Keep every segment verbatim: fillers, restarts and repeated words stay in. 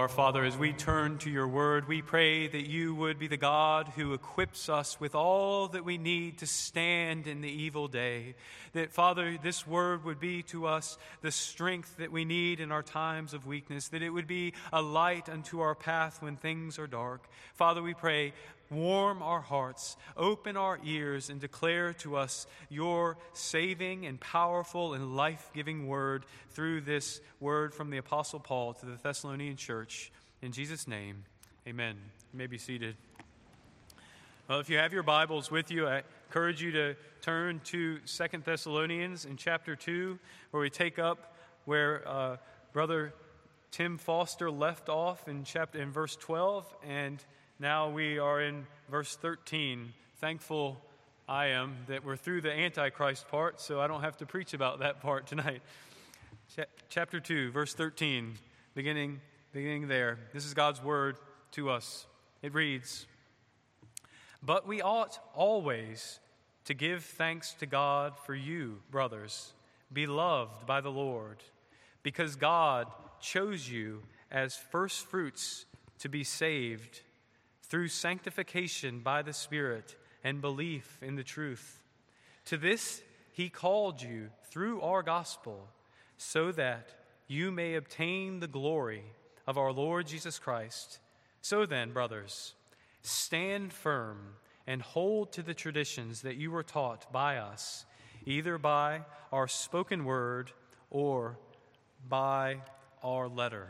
Father, as we turn to your word, we pray that you would be the God who equips us with all that we need to stand in the evil day. That, Father, this word would be to us the strength that we need in our times of weakness, that it would be a light unto our path when things are dark. Father, we pray, warm our hearts, open our ears, and declare to us your saving and powerful and life-giving word through this word from the Apostle Paul to the Thessalonian church. In Jesus' name, amen. You may be seated. Well, if you have your Bibles with you, I encourage you to turn to Second Thessalonians in chapter two, where we take up where uh, Brother Tim Foster left off in chapter in verse twelve, and now we are in verse thirteen. Thankful I am that we're through the Antichrist part, so I don't have to preach about that part tonight. Ch- chapter two, verse thirteen, beginning, beginning there. This is God's word to us. It reads, "But we ought always to give thanks to God for you, brothers, beloved by the Lord, because God chose you as first fruits to be saved through sanctification by the Spirit and belief in the truth. To this he called you through our gospel, so that you may obtain the glory of our Lord Jesus Christ. So then, brothers, stand firm and hold to the traditions that you were taught by us, either by our spoken word or by our letter."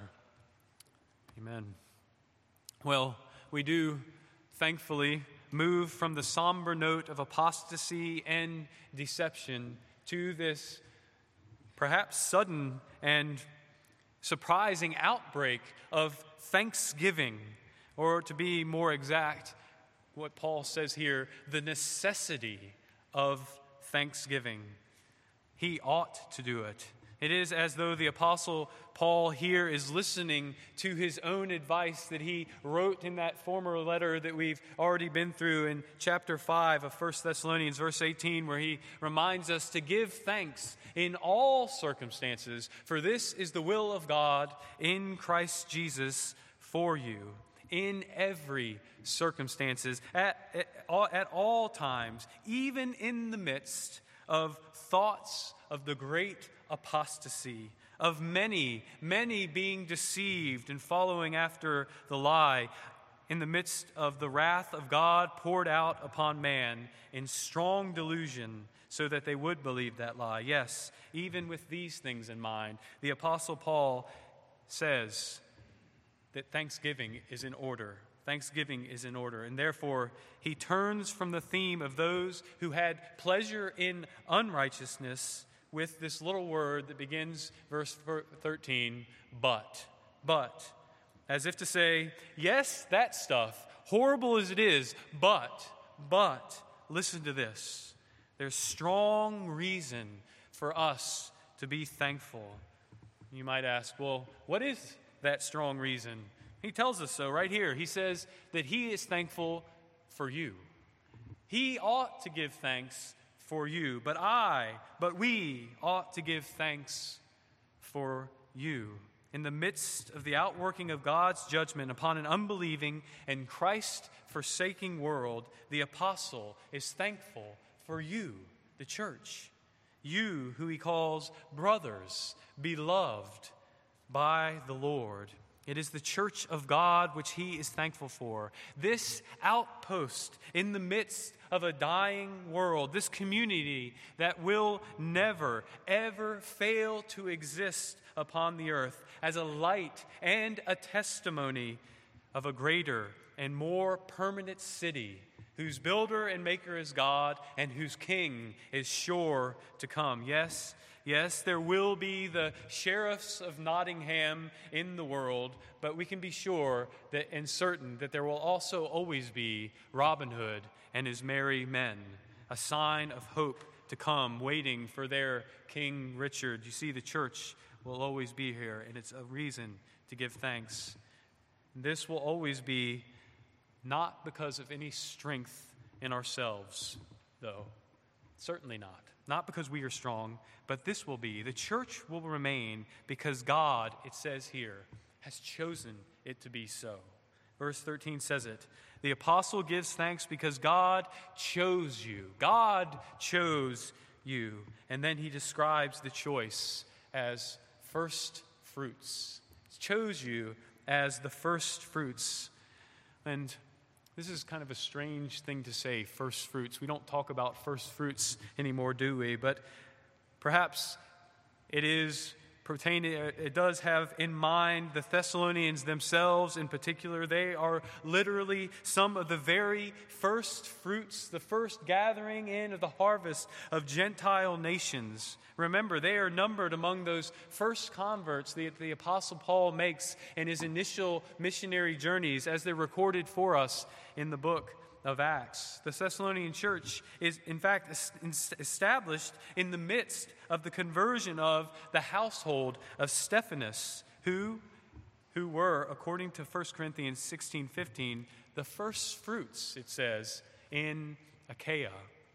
Amen. Well, we do thankfully move from the somber note of apostasy and deception to this perhaps sudden and surprising outbreak of thanksgiving, or to be more exact, what Paul says here, the necessity of thanksgiving. He ought to do it. It is as though the Apostle Paul here is listening to his own advice that he wrote in that former letter that we've already been through in chapter five of First Thessalonians, verse eighteen, where he reminds us to give thanks in all circumstances, for this is the will of God in Christ Jesus for you, in every circumstances, at, at, all, at all times, even in the midst of thoughts of the great apostasy, of many, many being deceived and following after the lie, in the midst of the wrath of God poured out upon man in strong delusion, so that they would believe that lie. Yes, even with these things in mind, the Apostle Paul says that thanksgiving is in order. Thanksgiving is in order, and therefore he turns from the theme of those who had pleasure in unrighteousness with this little word that begins verse thirteen, but, but, as if to say, yes, that stuff, horrible as it is, but, but, listen to this. There's strong reason for us to be thankful. You might ask, well, what is that strong reason? He tells us so right here. He says that he is thankful for you. He ought to give thanks for you, but I, but we ought to give thanks for you. In the midst of the outworking of God's judgment upon an unbelieving and Christ-forsaking world, the apostle is thankful for you, the church, you who he calls brothers, beloved by the Lord. It is the church of God which he is thankful for. This outpost in the midst of a dying world, this community that will never, ever fail to exist upon the earth as a light and a testimony of a greater and more permanent city whose builder and maker is God and whose king is sure to come. Yes, Yes, there will be the sheriffs of Nottingham in the world, but we can be sure that and certain that there will also always be Robin Hood and his merry men, a sign of hope to come, waiting for their King Richard. You see, the church will always be here, and it's a reason to give thanks. This will always be not because of any strength in ourselves, though. Certainly not. Not because we are strong, but this will be. The church will remain because God, it says here, has chosen it to be so. Verse thirteen says it. The apostle gives thanks because God chose you. God chose you. And then he describes the choice as first fruits. He chose you as the first fruits. And this is kind of a strange thing to say, first fruits. We don't talk about first fruits anymore, do we? But perhaps it is pertaining, it does have in mind the Thessalonians themselves in particular. They are literally some of the very first fruits, the first gathering in of the harvest of Gentile nations. Remember, they are numbered among those first converts that the Apostle Paul makes in his initial missionary journeys, as they're recorded for us in the book of Acts. The Thessalonian church is, in fact, established in the midst of the conversion of the household of Stephanas, who, who were, according to First Corinthians sixteen fifteen, the first fruits, it says, in Achaia.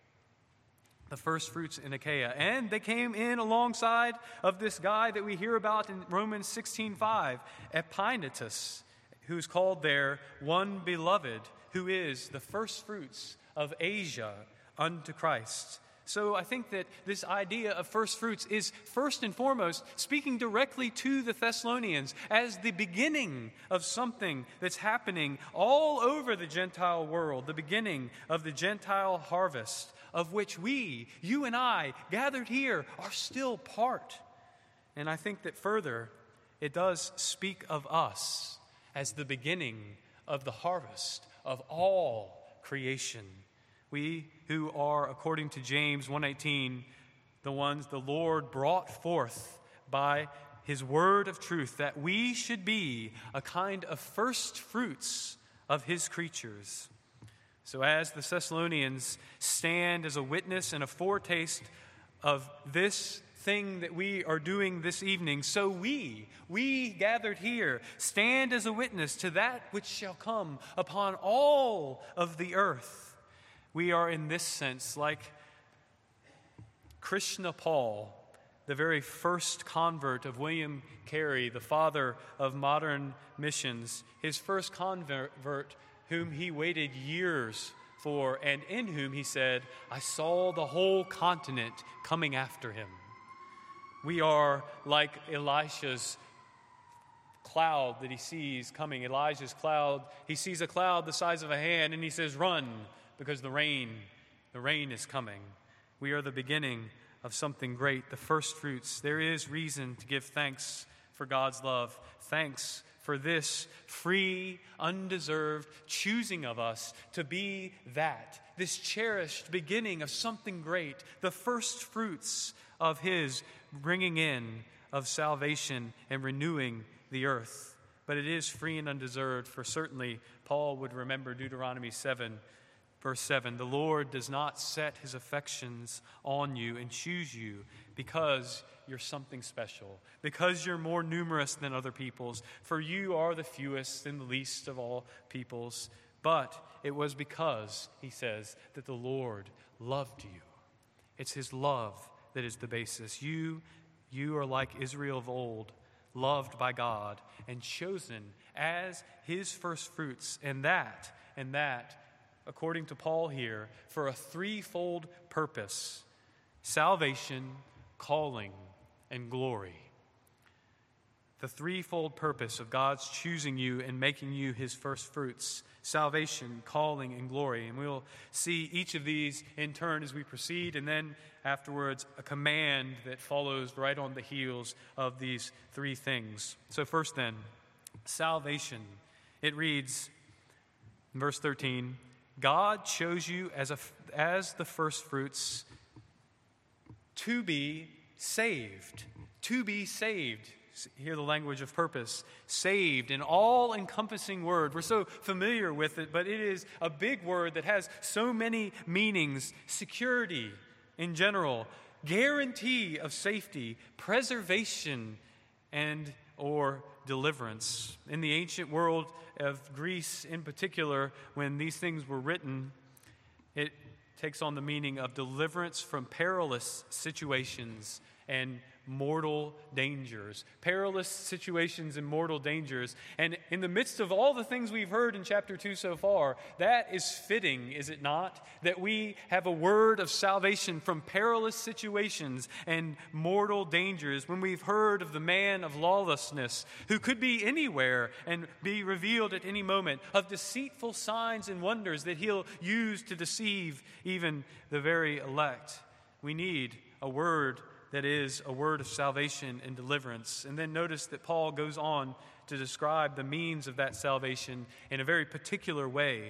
The first fruits in Achaia. And they came in alongside of this guy that we hear about in Romans sixteen five, Epaenetus, who's called there one beloved, who is the first fruits of Asia unto Christ. So I think that this idea of first fruits is first and foremost speaking directly to the Thessalonians as the beginning of something that's happening all over the Gentile world, the beginning of the Gentile harvest, of which we, you and I, gathered here, are still part. And I think that further, it does speak of us as the beginning of the harvest of all creation. We who are, according to James one eighteen, the ones the Lord brought forth by his word of truth, that we should be a kind of first fruits of his creatures. So as the Thessalonians stand as a witness and a foretaste of this thing that we are doing this evening, so we, we gathered here, stand as a witness to that which shall come upon all of the earth. We are in this sense like Krishna Paul, the very first convert of William Carey, the father of modern missions, his first convert whom he waited years for, and in whom he said, I saw the whole continent coming after him. We are like Elisha's cloud that he sees coming. Elijah's cloud, he sees a cloud the size of a hand, and he says, run, because the rain, the rain is coming. We are the beginning of something great, the first fruits. There is reason to give thanks for God's love. Thanks for this free, undeserved choosing of us to be that, this cherished beginning of something great, the first fruits of his bringing in of salvation and renewing the earth. But it is free and undeserved, for certainly Paul would remember Deuteronomy seven, verse seven. The Lord does not set his affections on you and choose you because you're something special, because you're more numerous than other peoples, for you are the fewest and the least of all peoples. But it was because, he says, that the Lord loved you. It's his love that is the basis. You, you are like Israel of old, loved by God and chosen as his first fruits, and that, and that, according to Paul here, for a threefold purpose: salvation, calling, and glory. The threefold purpose of God's choosing you and making you his first fruits: salvation, calling, and glory. And we'll see each of these in turn as we proceed, and then afterwards a command that follows right on the heels of these three things. So first then, salvation. It reads in verse thirteen, God chose you as a, as the first fruits to be saved. To be saved. Hear the language of purpose. Saved, an all-encompassing word. We're so familiar with it, but it is a big word that has so many meanings. Security in general, guarantee of safety, preservation, and or deliverance. In the ancient world of Greece in particular, when these things were written, it takes on the meaning of deliverance from perilous situations and mortal dangers, perilous situations and mortal dangers. And in the midst of all the things we've heard in chapter two so far, that is fitting, is it not? That we have a word of salvation from perilous situations and mortal dangers when we've heard of the man of lawlessness who could be anywhere and be revealed at any moment, of deceitful signs and wonders that he'll use to deceive even the very elect. We need a word that is a word of salvation and deliverance. And then notice that Paul goes on to describe the means of that salvation in a very particular way.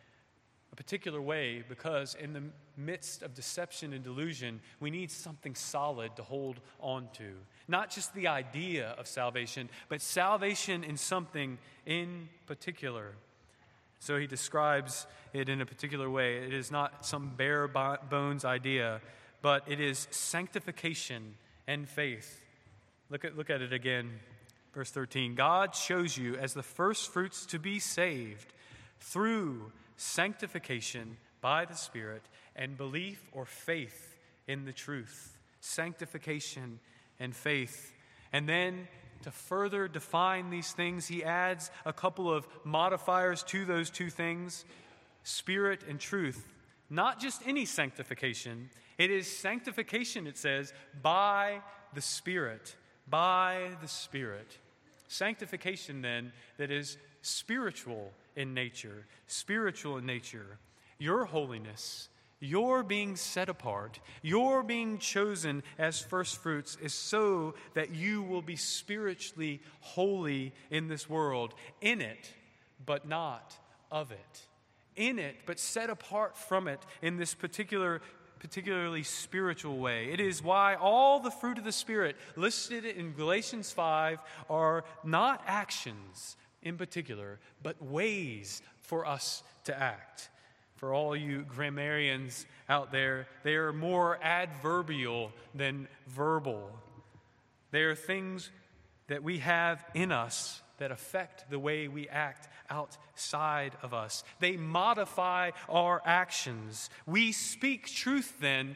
A particular way because in the midst of deception and delusion, we need something solid to hold on to. Not just the idea of salvation, but salvation in something in particular. So he describes it in a particular way. It is not some bare bones idea, but it is sanctification and faith. Look at, look at it again, verse thirteen. God shows you as the first fruits to be saved through sanctification by the Spirit and belief or faith in the truth. Sanctification and faith. And then to further define these things, he adds a couple of modifiers to those two things, Spirit and truth. Not just any sanctification. It is sanctification, it says, by the Spirit. By the Spirit. Sanctification, then, that is spiritual in nature. Spiritual in nature. Your holiness, your being set apart, your being chosen as first fruits is so that you will be spiritually holy in this world. In it, but not of it. In it, but set apart from it in this particular, particularly spiritual way. It is why all the fruit of the Spirit listed in Galatians five are not actions in particular, but ways for us to act. For all you grammarians out there, they are more adverbial than verbal. They are things that we have in us that affect the way we act outside of us. They modify our actions. We speak truth then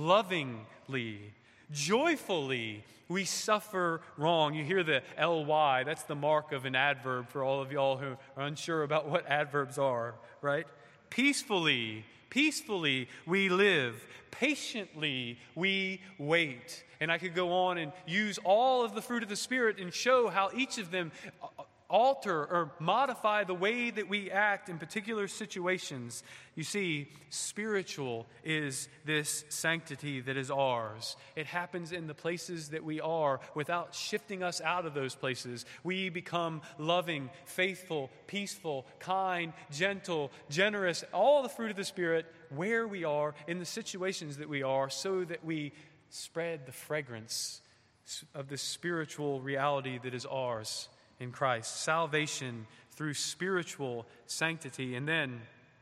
lovingly, joyfully. We suffer wrong. You hear the L Y, that's the mark of an adverb for all of y'all who are unsure about what adverbs are, right? Peacefully, peacefully we live. Patiently we wait. And I could go on and use all of the fruit of the Spirit and show how each of them alter or modify the way that we act in particular situations. You see, spiritual is this sanctity that is ours. It happens in the places that we are without shifting us out of those places. We become loving, faithful, peaceful, kind, gentle, generous, all the fruit of the Spirit where we are in the situations that we are, so that we spread the fragrance of the spiritual reality that is ours in Christ. Salvation through spiritual sanctity. And then,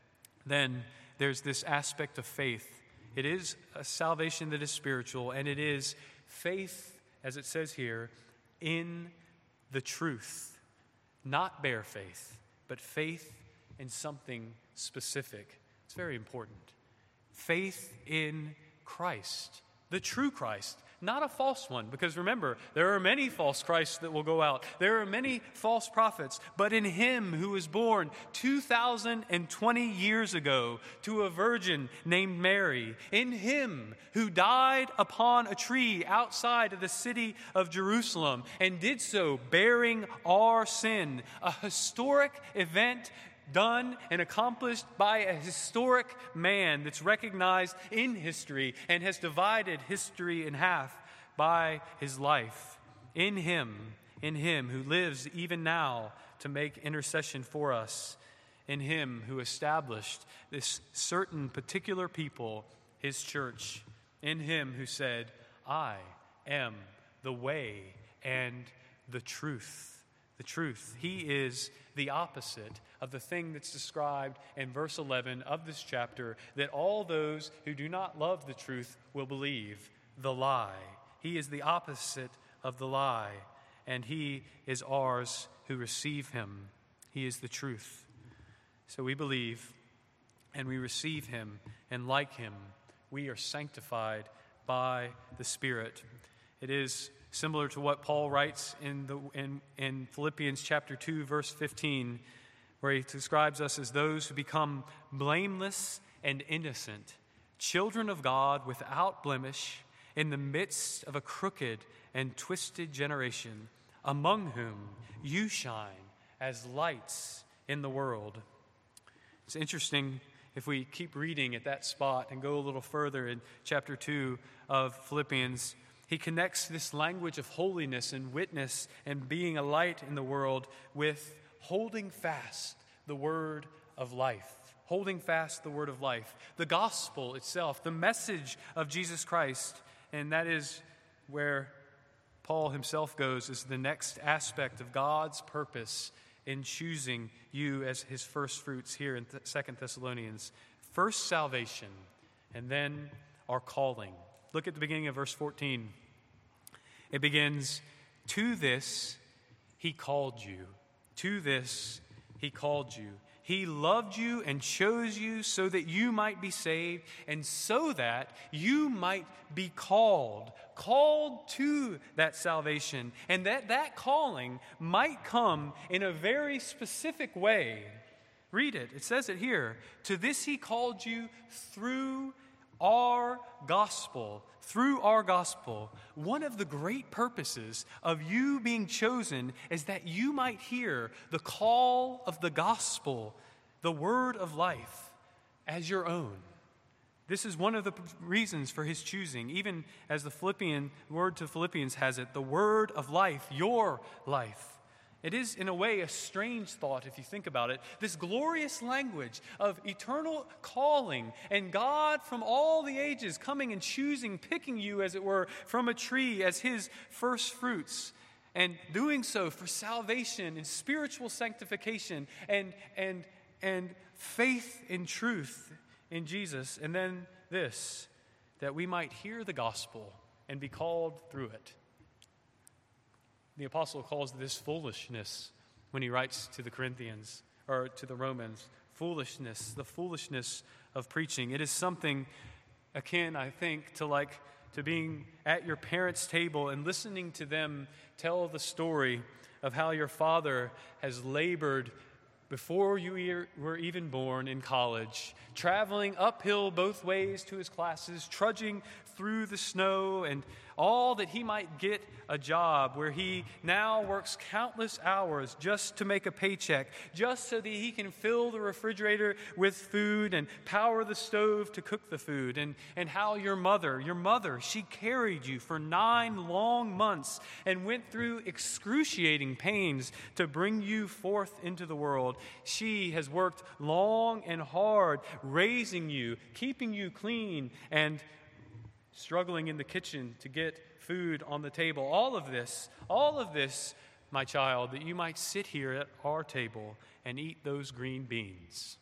then there's this aspect of faith. It is a salvation that is spiritual, and it is faith, as it says here, in the truth. Not bare faith, but faith in something specific. It's very important. Faith in Christ, the true Christ. Not a false one, because remember, there are many false Christs that will go out. There are many false prophets, but in him who was born two thousand twenty years ago to a virgin named Mary, in him who died upon a tree outside of the city of Jerusalem and did so bearing our sin, a historic event done and accomplished by a historic man that's recognized in history and has divided history in half by his life. In him, in him who lives even now to make intercession for us. In him who established this certain particular people, his church. In him who said, I am the way and the truth. The truth. He is the opposite of the thing that's described in verse eleven of this chapter, that all those who do not love the truth will believe, the lie. He is the opposite of the lie, and he is ours who receive him. He is the truth. So we believe and we receive him, and like him, we are sanctified by the Spirit. It is similar to what Paul writes in, the, in, in Philippians chapter two, verse fifteen, where he describes us as those who become blameless and innocent, children of God without blemish, in the midst of a crooked and twisted generation, among whom you shine as lights in the world. It's interesting if we keep reading at that spot and go a little further in chapter two of Philippians. He connects this language of holiness and witness and being a light in the world with holding fast the word of life. Holding fast the word of life. The gospel itself, the message of Jesus Christ. And that is where Paul himself goes, is the next aspect of God's purpose in choosing you as his first fruits here in Second Thessalonians. First salvation, and then our calling. Look at the beginning of verse fourteen. It begins, to this he called you. To this he called you. He loved you and chose you so that you might be saved and so that you might be called. Called to that salvation. And that that calling might come in a very specific way. Read it. It says it here. To this he called you through our gospel. Through our gospel. One of the great purposes of you being chosen is that you might hear the call of the gospel, the word of life, as your own. This is one of the reasons for his choosing. Even as the Philippian word to Philippians has it, the word of life, your life. It is, in a way, a strange thought if you think about it. This glorious language of eternal calling and God from all the ages coming and choosing, picking you, as it were, from a tree as his first fruits, and doing so for salvation and spiritual sanctification and, and, and faith in truth in Jesus. And then this, that we might hear the gospel and be called through it. The apostle calls this foolishness when he writes to the Corinthians, or to the Romans. Foolishness, the foolishness of preaching. It is something akin, I think, to like to being at your parents' table and listening to them tell the story of how your father has labored before you were even born in college, traveling uphill both ways to his classes, trudging through the snow, and all that he might get a job where he now works countless hours just to make a paycheck, just so that he can fill the refrigerator with food and power the stove to cook the food. And, and how your mother, your mother, she carried you for nine long months and went through excruciating pains to bring you forth into the world. She has worked long and hard, raising you, keeping you clean, and struggling in the kitchen to get food on the table. All of this, all of this, my child, that you might sit here at our table and eat those green beans.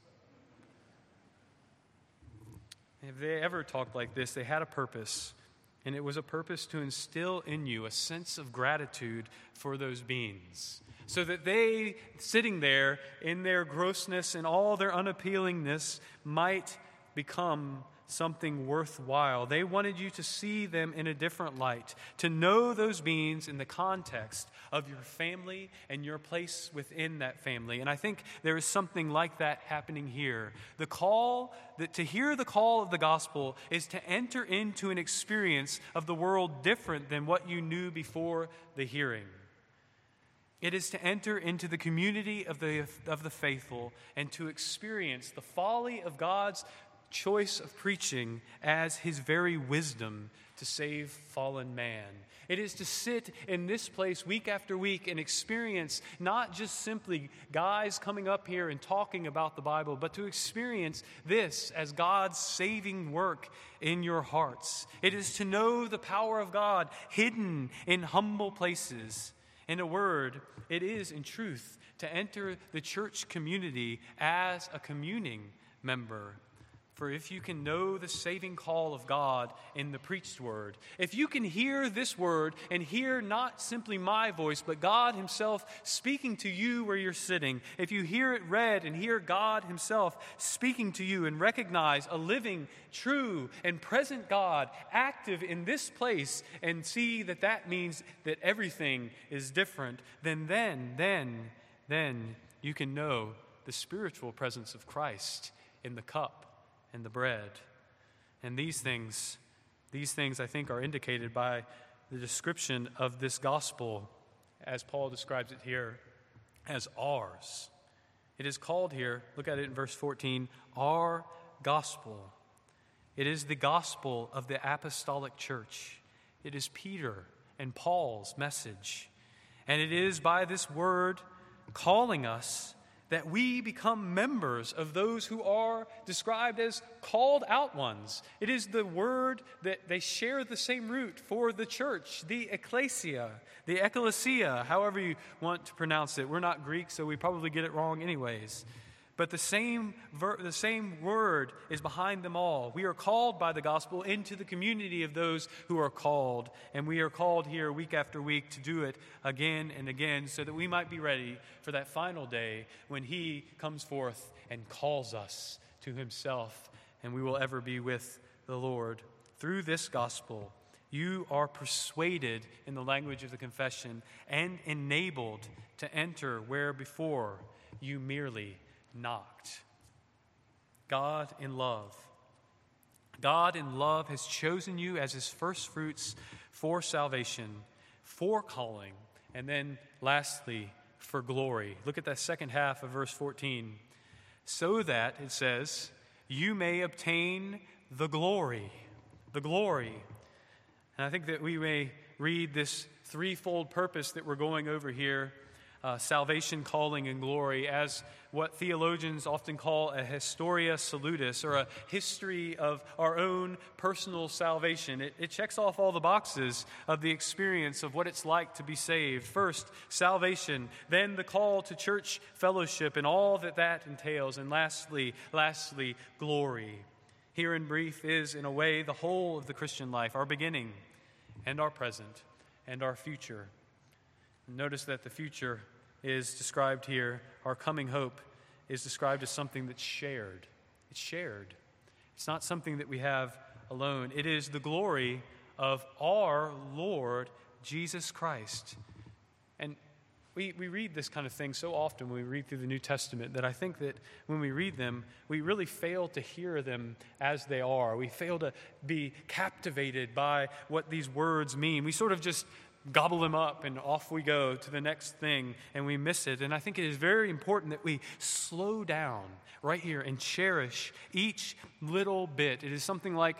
If they ever talked like this, they had a purpose. And it was a purpose to instill in you a sense of gratitude for those beans. So that they, sitting there in their grossness and all their unappealingness, might become something worthwhile. They wanted you to see them in a different light, to know those beings in the context of your family and your place within that family. And I think there is something like that happening here. The call, that to hear the call of the gospel is to enter into an experience of the world different than what you knew before the hearing. It is to enter into the community of the, of the faithful and to experience the folly of God's choice of preaching as his very wisdom to save fallen man. It is to sit in this place week after week and experience not just simply guys coming up here and talking about the Bible, but to experience this as God's saving work in your hearts. It is to know the power of God hidden in humble places. In a word, it is in truth to enter the church community as a communing member. For if you can know the saving call of God in the preached word, if you can hear this word and hear not simply my voice, but God himself speaking to you where you're sitting, if you hear it read and hear God himself speaking to you and recognize a living, true, and present God active in this place and see that that means that everything is different, then, then, then, then you can know the spiritual presence of Christ in the cup and the bread. And these things, these things I think are indicated by the description of this gospel, as Paul describes it here, as ours. It is called here, look at it in verse fourteen, our gospel. It is the gospel of the apostolic church. It is Peter and Paul's message. And it is by this word calling us that we become members of those who are described as called out ones. It is the word that they share the same root for the church, the ecclesia, the ecclesia, however you want to pronounce it. We're not Greek, so we probably get it wrong anyways. But the same ver- the same word is behind them all. We are called by the gospel into the community of those who are called. And we are called here week after week to do it again and again so that we might be ready for that final day when he comes forth and calls us to himself and we will ever be with the Lord. Through this gospel, you are persuaded in the language of the confession and enabled to enter where before you merely knocked. God in love. God in love has chosen you as his first fruits for salvation, for calling, and then lastly, for glory. Look at that second half of verse fourteen. So that, it says, you may obtain the glory. The glory. And I think that we may read this threefold purpose that we're going over here, uh, salvation, calling, and glory, as what theologians often call a historia salutis, or a history of our own personal salvation. It, it checks off all the boxes of the experience of what it's like to be saved. First, salvation, then the call to church fellowship and all that that entails, and lastly, lastly, glory. Here in brief is, in a way, the whole of the Christian life, our beginning and our present and our future. Notice that the future is described here. Our coming hope is described as something that's shared. It's shared. It's not something that we have alone. It is the glory of our Lord Jesus Christ. And we, we read this kind of thing so often when we read through the New Testament that I think that when we read them, we really fail to hear them as they are. We fail to be captivated by what these words mean. We sort of just gobble them up and off we go to the next thing and we miss it. And I think it is very important that we slow down right here and cherish each little bit. It is something like,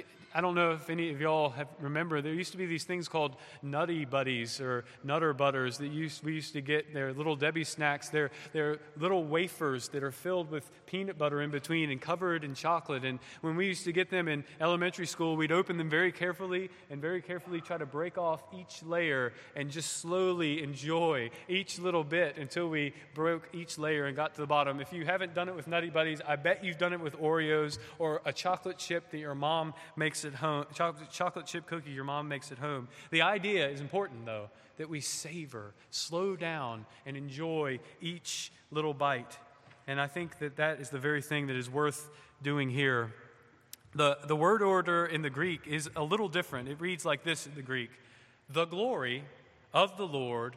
I don't know if any of y'all have remember, there used to be these things called Nutty Buddies or Nutter Butters that used, we used to get. They're little Debbie snacks. They're, they're little wafers that are filled with peanut butter in between and covered in chocolate. And when we used to get them in elementary school, we'd open them very carefully and very carefully try to break off each layer and just slowly enjoy each little bit until we broke each layer and got to the bottom. If you haven't done it with Nutty Buddies, I bet you've done it with Oreos or a chocolate chip that your mom makes at home, chocolate, chocolate chip cookie your mom makes at home. The idea is important, though, that we savor, slow down, and enjoy each little bite. And I think that that is the very thing that is worth doing here. The, the word order in the Greek is a little different. It reads like this in the Greek: the glory of the Lord,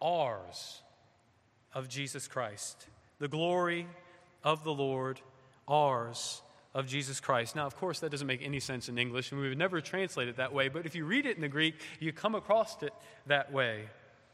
ours, of Jesus Christ. The glory of the Lord, ours, of Jesus Christ. Now, of course, that doesn't make any sense in English, and we would never translate it that way, but if you read it in the Greek, you come across it that way.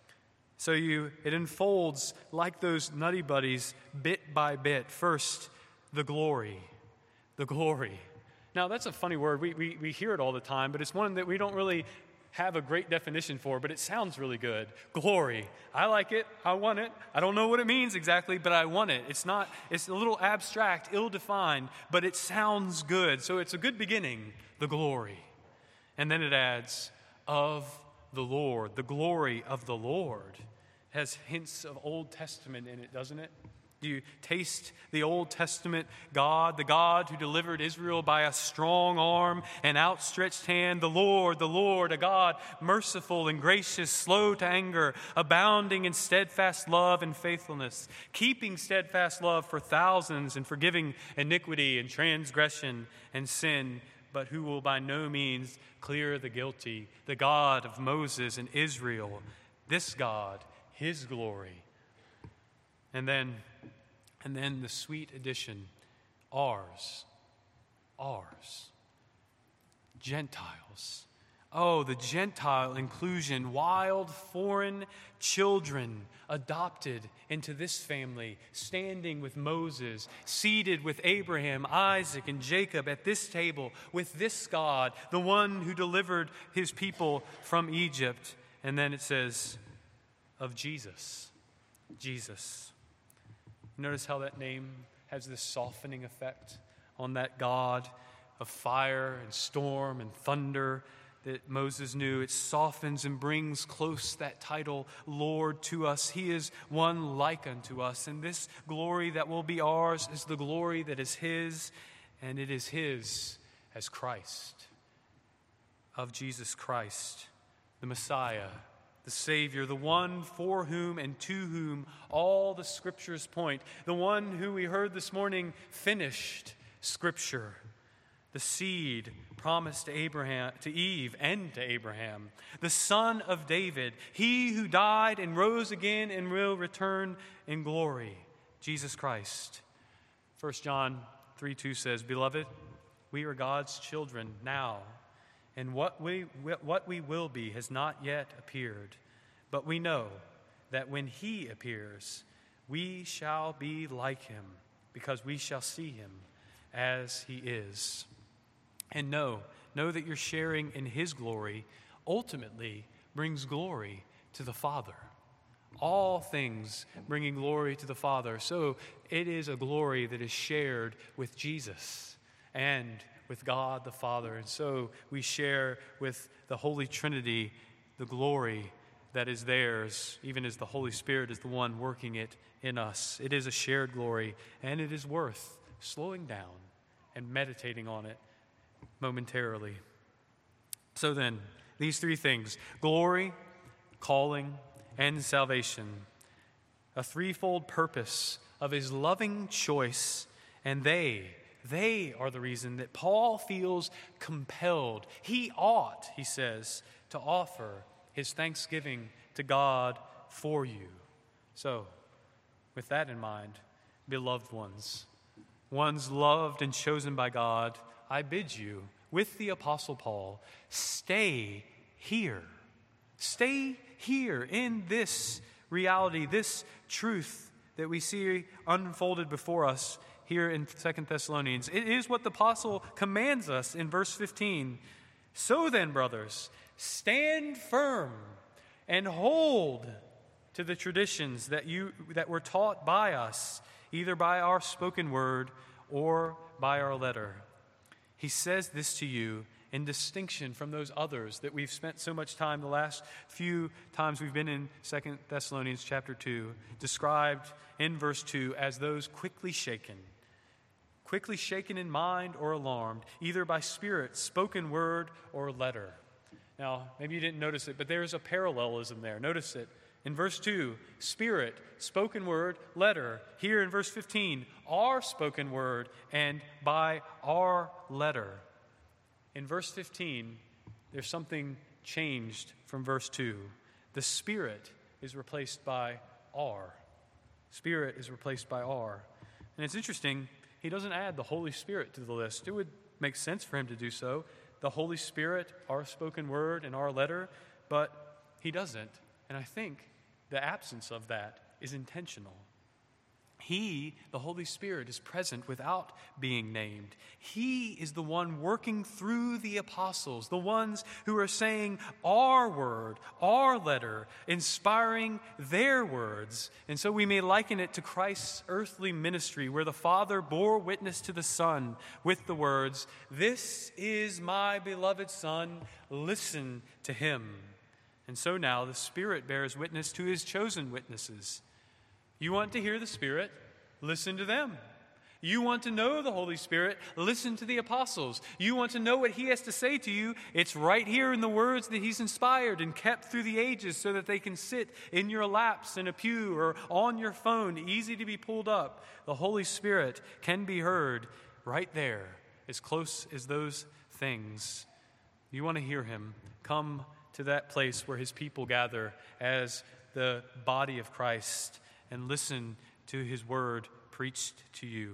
So you, it unfolds like those Nutty Buddies, bit by bit. First, the glory. The glory. Now, that's a funny word. We, we, we hear it all the time, but it's one that we don't really have a great definition for, but it sounds really good. Glory. I like it. I want it. I don't know what it means exactly, but I want it. It's not, it's a little abstract, ill-defined, but it sounds good. So it's a good beginning, the glory. And then it adds, of the Lord. The glory of the Lord has hints of Old Testament in it, doesn't it? Do you taste the Old Testament God, the God who delivered Israel by a strong arm and outstretched hand? The Lord, the Lord, a God merciful and gracious, slow to anger, abounding in steadfast love and faithfulness, keeping steadfast love for thousands and forgiving iniquity and transgression and sin, but who will by no means clear the guilty, the God of Moses and Israel, this God, his glory. And then, and then the sweet addition, ours, ours, Gentiles. Oh, the Gentile inclusion, wild foreign children adopted into this family, standing with Moses, seated with Abraham, Isaac, and Jacob at this table with this God, the one who delivered his people from Egypt. And then it says, of Jesus, Jesus. Notice how that name has this softening effect on that God of fire and storm and thunder that Moses knew. It softens and brings close that title, Lord, to us. He is one like unto us. And this glory that will be ours is the glory that is his, and it is his as Christ, of Jesus Christ, the Messiah, the Savior, the one for whom and to whom all the Scriptures point, the one who we heard this morning finished Scripture, the seed promised to Abraham, to Eve and to Abraham, the Son of David, he who died and rose again and will return in glory, Jesus Christ. First John three two says, Beloved, we are God's children now, and what we, what we will be has not yet appeared. But we know that when he appears, we shall be like him, because we shall see him as he is. And know, know that your sharing in his glory ultimately brings glory to the Father. All things bringing glory to the Father. So it is a glory that is shared with Jesus and with God the Father. And so we share with the Holy Trinity the glory that is theirs, even as the Holy Spirit is the one working it in us. It is a shared glory, and it is worth slowing down and meditating on it momentarily. So then, these three things, glory, calling, and salvation, a threefold purpose of his loving choice, and they They are the reason that Paul feels compelled. He ought, he says, to offer his thanksgiving to God for you. So, with that in mind, beloved ones, ones loved and chosen by God, I bid you, with the Apostle Paul, stay here. Stay here in this reality, this truth that we see unfolded before us here in Second Thessalonians. It is what the apostle commands us in verse fifteen. So then, brothers, stand firm and hold to the traditions that you that were taught by us, either by our spoken word or by our letter. He says this to you in distinction from those others that we've spent so much time the last few times we've been in Second Thessalonians chapter two, described in verse two as those quickly shaken. Quickly shaken in mind or alarmed, either by spirit, spoken word, or letter. Now, maybe you didn't notice it, but there is a parallelism there. Notice it. In verse two, spirit, spoken word, letter. Here in verse fifteen, our spoken word, and by our letter. In verse fifteen, there's something changed from verse two. The spirit is replaced by our. Spirit is replaced by our. And it's interesting, he doesn't add the Holy Spirit to the list. It would make sense for him to do so. The Holy Spirit, our spoken word, and our letter, but he doesn't. And I think the absence of that is intentional. He, the Holy Spirit, is present without being named. He is the one working through the apostles, the ones who are saying our word, our letter, inspiring their words. And so we may liken it to Christ's earthly ministry, where the Father bore witness to the Son with the words, "This is my beloved Son, listen to him." And so now the Spirit bears witness to his chosen witnesses. You want to hear the Spirit? Listen to them. You want to know the Holy Spirit? Listen to the apostles. You want to know what he has to say to you? It's right here in the words that he's inspired and kept through the ages so that they can sit in your laps in a pew or on your phone, easy to be pulled up. The Holy Spirit can be heard right there, as close as those things. You want to hear him? Come to that place where his people gather as the body of Christ and listen to his word preached to you.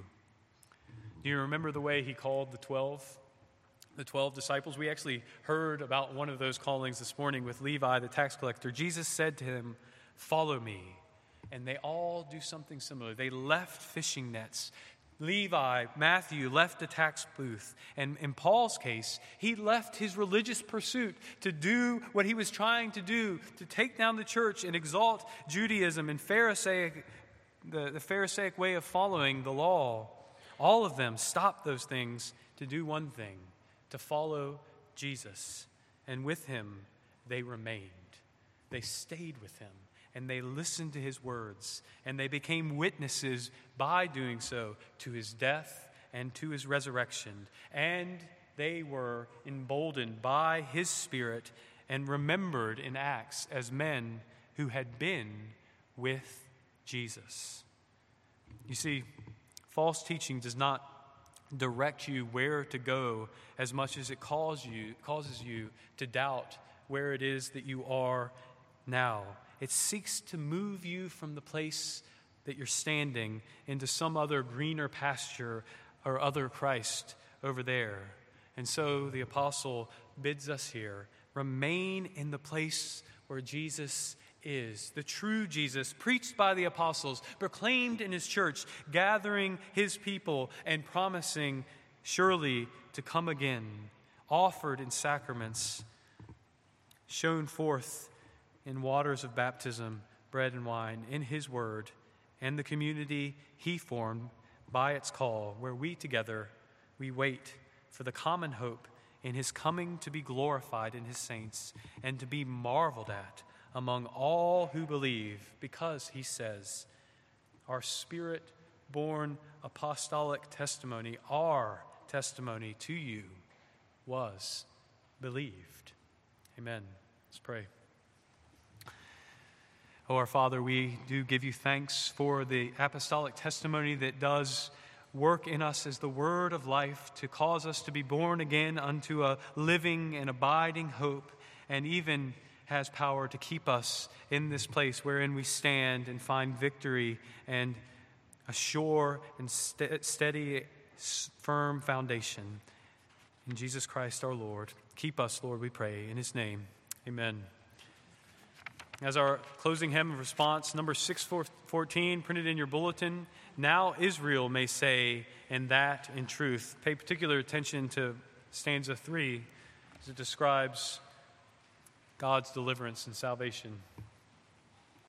Do you remember the way he called the twelve? The twelve disciples? We actually heard about one of those callings this morning with Levi, the tax collector. Jesus said to him, "Follow me." And they all do something similar. They left fishing nets. Levi, Matthew, left the tax booth. And in Paul's case, he left his religious pursuit to do what he was trying to do, to take down the church and exalt Judaism and Pharisaic, the, the Pharisaic way of following the law. All of them stopped those things to do one thing, to follow Jesus. And with him, they remained. They stayed with him, and they listened to his words, and they became witnesses by doing so to his death and to his resurrection. And they were emboldened by his Spirit and remembered in Acts as men who had been with Jesus. You see, false teaching does not direct you where to go as much as it causes you, causes you to doubt where it is that you are now. It seeks to move you from the place that you're standing into some other greener pasture or other Christ over there. And so the apostle bids us here, remain in the place where Jesus is, the true Jesus, preached by the apostles, proclaimed in his church, gathering his people and promising surely to come again, offered in sacraments, shown forth in waters of baptism, bread and wine, in his word, and the community he formed by its call, where we together, we wait for the common hope in his coming to be glorified in his saints and to be marveled at among all who believe, because he says, our Spirit-born apostolic testimony, our testimony to you was believed. Amen. Let's pray. Oh, our Father, we do give you thanks for the apostolic testimony that does work in us as the word of life to cause us to be born again unto a living and abiding hope, and even has power to keep us in this place wherein we stand and find victory and a sure and st- steady, firm foundation. In Jesus Christ our Lord. Keep us, Lord, we pray. In his name, amen. As our closing hymn of response, number six fourteen, printed in your bulletin, now Israel may say, and that in truth. Pay particular attention to stanza three as it describes God's deliverance and salvation.